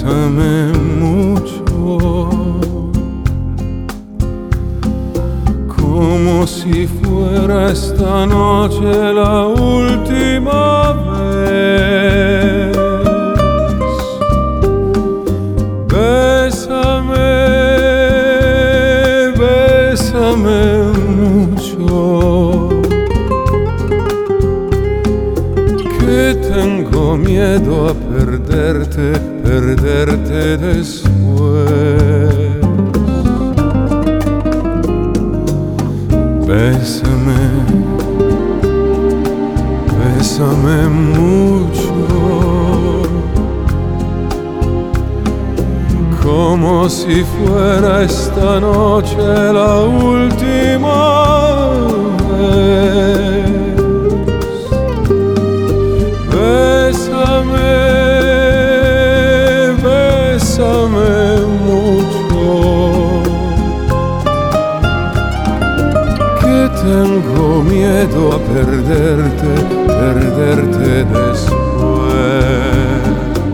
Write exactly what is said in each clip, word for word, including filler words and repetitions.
bésame mucho, como si fuera esta noche la última vez. Bésame, bésame mucho, que tengo miedo a perderte, perderte después. Bésame, bésame mucho, como si fuera esta noche la última vez. Bésame, bésame mucho, que tengo miedo a perderte, perderte después.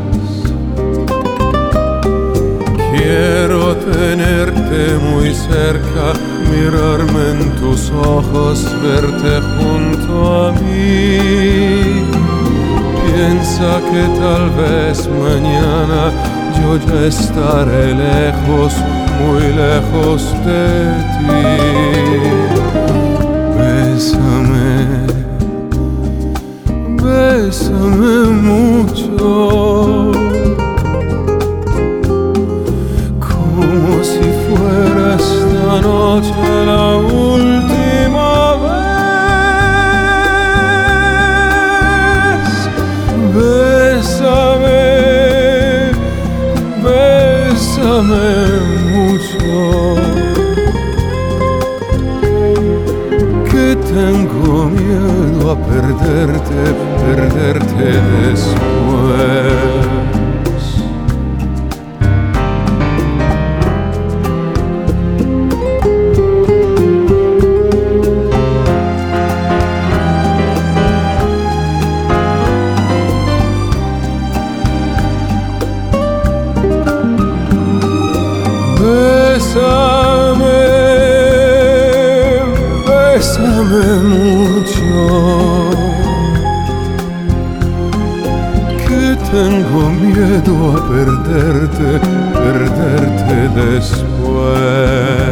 Quiero tenerte muy cerca, mirarme en tus ojos, verte junto a mí. Piensa que tal vez mañana yo ya estaré lejos, muy lejos de ti. Bésame, bésame mucho, como si fuera esta noche la última vez. Bésame, bésame mucho, que tengo miedo a perderte, perderte después. Bésame, bésame mucho, que tengo miedo a perderte, perderte después.